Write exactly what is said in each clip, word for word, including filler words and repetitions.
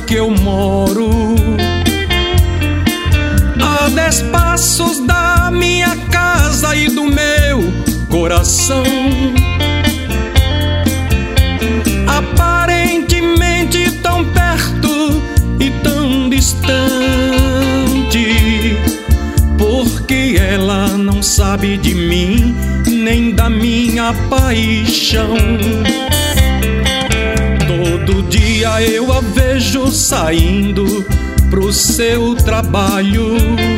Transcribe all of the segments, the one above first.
que eu moro, a dez passos da minha casa e do meu coração. Aparentemente tão perto e tão distante, porque ela não sabe de mim nem da minha paixão. Todo dia eu a vejo saindo pro seu trabalho,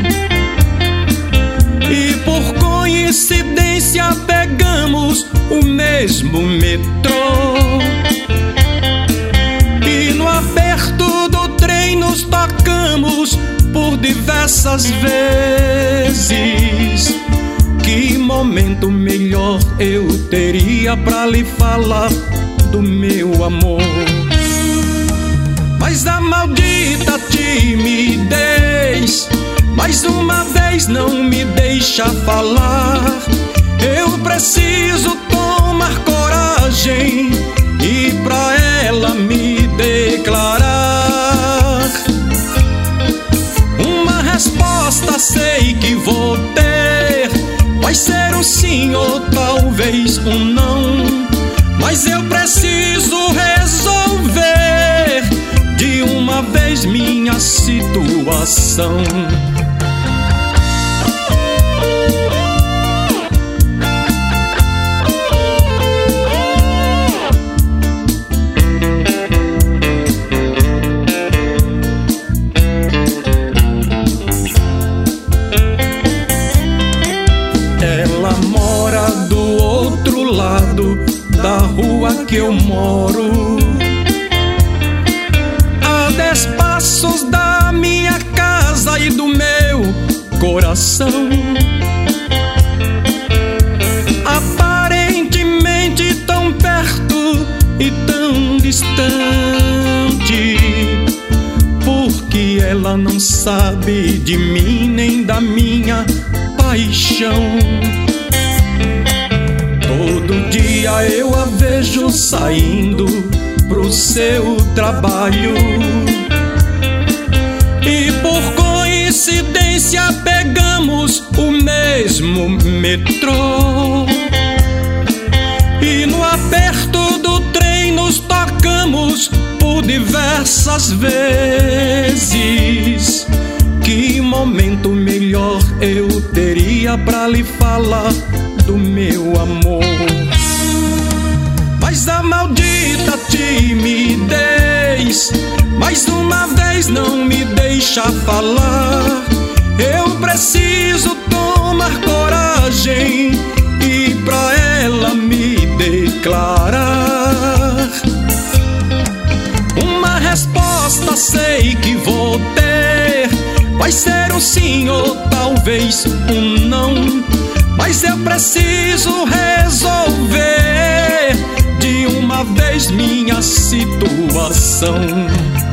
e por coincidência pegamos o mesmo metrô, e no aperto do trem nos tocamos por diversas vezes. Que momento melhor eu teria pra lhe falar do meu amor? Mas a maldita timidez mais uma vez não me deixa falar. Eu preciso tomar coragem e pra ela me declarar. Uma resposta sei que vou ter, vai ser um sim ou talvez um não, mas eu preciso resolver de uma vez minha situação. Ela mora do outro lado da rua que eu moro, a dez passos da minha casa e do meu coração. Aparentemente tão perto e tão distante, porque ela não sabe de mim nem da minha paixão. Todo dia eu a vejo saindo pro seu trabalho, e por coincidência pegamos o mesmo metrô, e no aperto do trem nos tocamos por diversas vezes. Que momento melhor eu teria pra lhe falar do meu amor? Mas a maldita timidez mais uma vez não me deixa falar. Eu preciso tomar coragem e pra ela me declarar. Uma resposta sei que vou ter, vai ser um sim ou talvez um não, mas eu preciso resolver de uma vez minha situação.